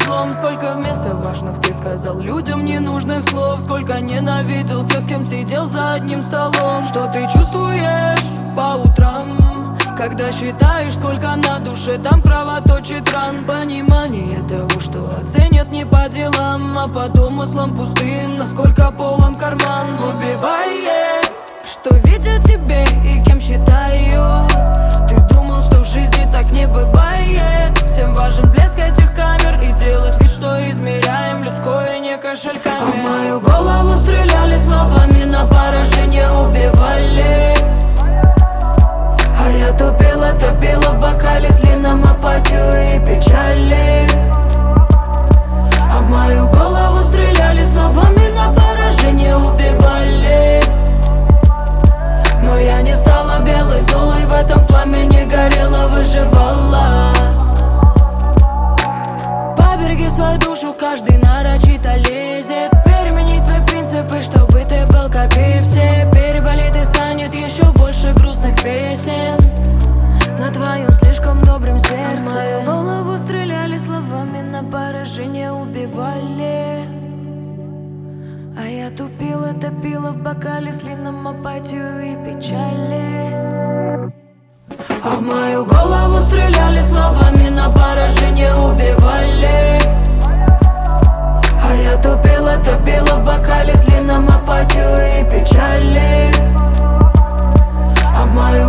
слом. Сколько вместо важных ты сказал людям ненужных слов. Сколько ненавидел тех, с кем сидел за одним столом. Что ты чувствуешь по утрам, когда считаешь, сколько на душе там кровоточит ран? Понимание того, что оценят не по делам, а по домыслам пустым, насколько полон карман. Убивает, что видят тебе и кем считаю. Ты думал, что в жизни так не бывает. Всем важен блеск этих камер и делать вид, что измеряем людское не кошельками. А в мою голову стреляли словами, на поражение убивали. А я тупила в бокале, с лином апатию и печали. А в мою голову стреляли словами, на поражение убивали. Но я не стала белой золой, в этом пламени горела, выживала. Побереги свою душу, каждый нарочито лезет. Перемени твои принципы, чтобы ты был как и все. Переболит и станет еще больше грустных песен на твоем слишком добром сердце. В мою голову стреляли словами, на поражение убивали. А я тупила в бокале, с лином апатию и печали. А в мою голову стреляли словами, на поражение убивали. А я тупила в бокале, с лином апатию и печали. А в мою